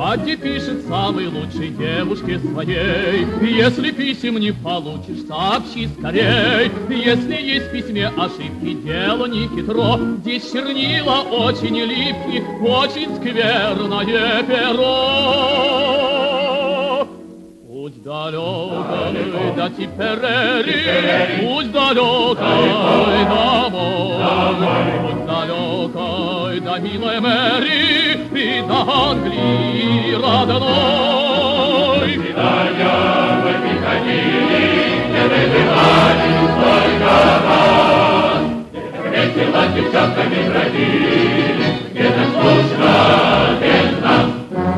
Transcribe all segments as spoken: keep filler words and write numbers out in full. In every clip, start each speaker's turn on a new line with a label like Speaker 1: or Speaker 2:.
Speaker 1: Падди пишет самой лучшей девушке своей. Если писем не получишь, сообщи скорей. Если есть в письме ошибки, дело не хитро. Здесь чернила очень липкие, очень скверное перо. Путь далекой до Типерери, путь далекой домой, путь далекой до милой Мэри и до Англии родной.
Speaker 2: Вдвоем мы приходили, не добивали столько раз, где-то весело с девчонками бродили, где-то скучно без нас.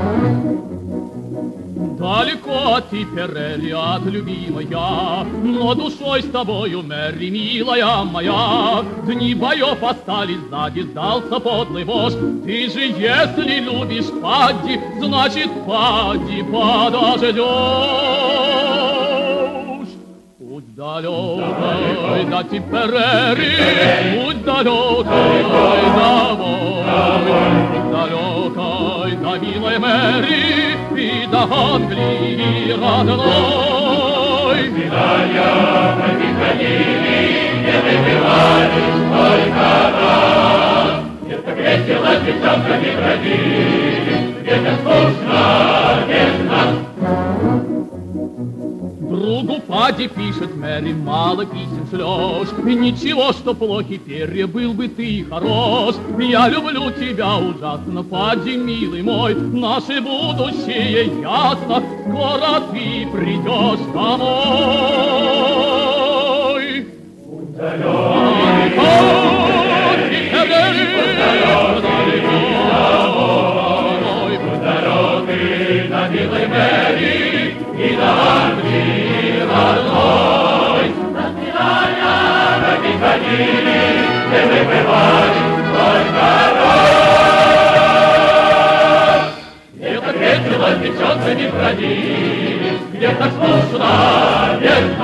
Speaker 1: Далеко от Типерери, от любимая, но душой с тобою, Мэри, милая моя. Дни боев остались сзади, сдался подлый вождь. Ты же, если любишь Падди, значит, Падди подождешь. Путь далекой до Типерери, путь далекой домой, путь далекой до милой Мэри и до Англии родной.
Speaker 2: Вдвоем мы приходили, не добивали столько раз, где-то весело с девчонками бродили, где-то скучно без нас.
Speaker 1: Другу Падди пишет Мэри, мало писем шлешь. И ничего, что плохи перья, был бы ты хорош. Я люблю тебя ужасно, Падди, милый мой. Наше будущее ясно, скоро ты придешь домой.
Speaker 2: Путь далекий, путь далекий домой, путь далекий до милой Мэри и до Англии родной. Распинания мы приходили, не выбывали столько раз. Где-то весело с девчонками бродили, где-то скучно без